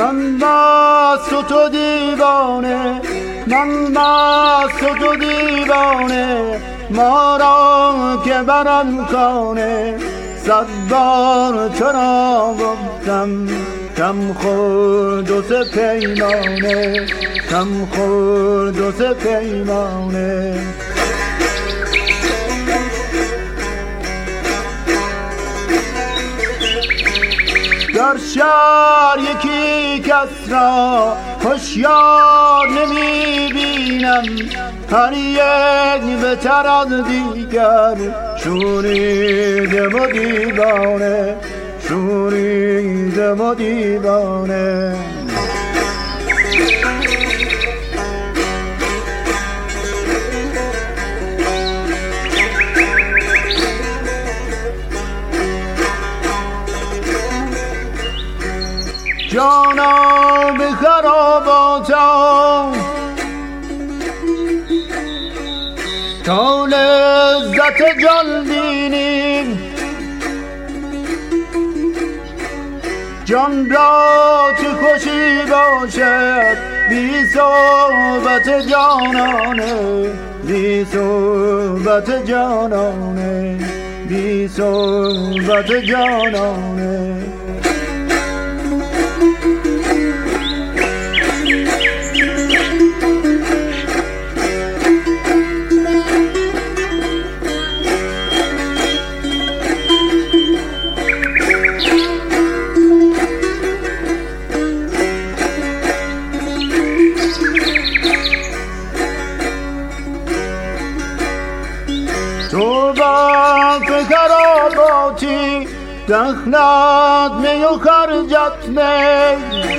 من مست و تو دیوانه، من مست و تو دیوانه، ما را که برم کانه. 100 بار چرا گفتم کم خورد و سه پیمانه، کم خورد و سه پیمانه. در شهر یکی کس را هوشیار نمی‌بینم، هر یک بهتر از دیگر شوریده و دیوانه، شوریده و دیوانه. جانا به خراباتم تا لذت جان بینیم، جان را چه خوشی باشد بی صحبت جانانه، بی صحبت جانانه، بی صحبت جانانه. تو وقت خراباتی دخلت می و خرجت می،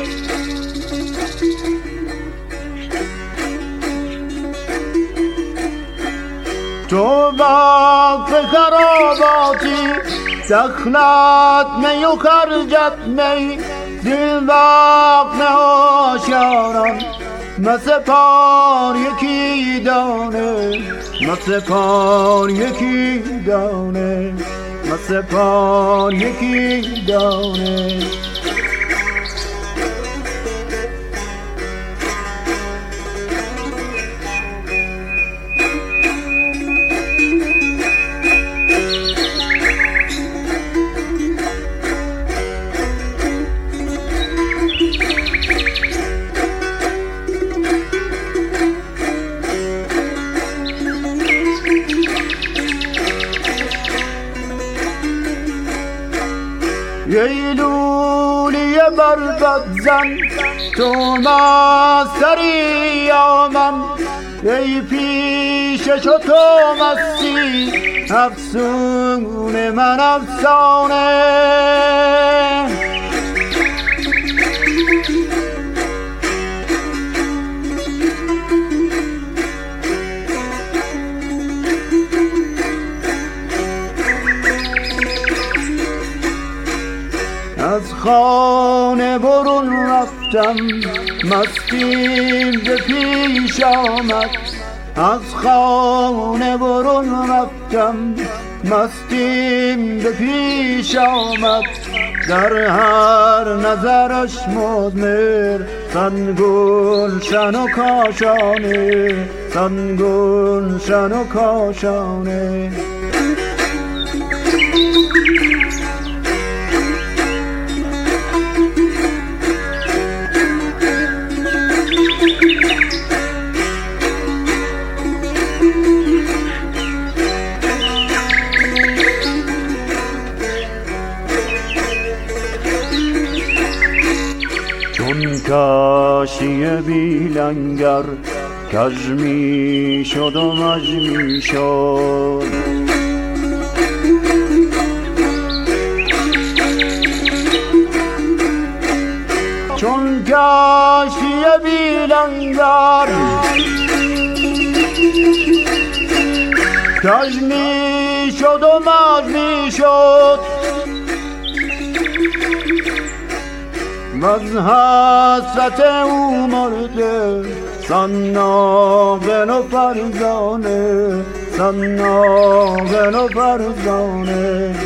تو وقت خراباتی دخلت می و خرجت می. دل وقت نهاشیاران مسپار یکی دانه، مسپار یکی دانه، مسپار یکی دانه. ای لولی بربد زن تو مستری یا من، ای پیشش و تو مستی افسون من افسانه. از خانه برون رفتم مستیم به پیش آمد، از خانه برون رفتم مستیم به پیش آمد. در هر نظرش مضمر صد گلشن و کاشانه، صد گلشن و کاشانه. چون کاشی بی لنگر کج می شد و مج می شد، چون کاشی بی لنگر کج می شد و مج می شد. وز حسرت او مرده سناغن و فرزانه، سناغن و فرزانه.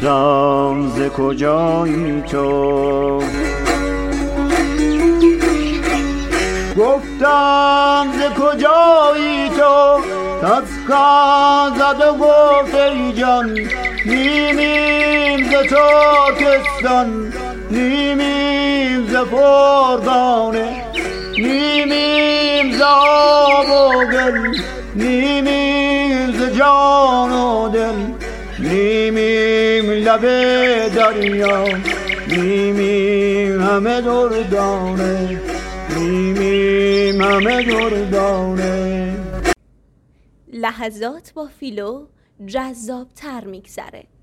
گفتم ز کجایی تو، گفتم ز کجایی تو، تسخن زد و گفت ای جان نیمیم ز ترکستان، نیمیم ز فرغانه، نیمیم ز آب و گل، نیمیم ز جان و دل، نیمیم لب دریا، نیمیم همه دردانه، نیمیم همه دردانه. لحظات با فیلو جذاب‌تر میگذره.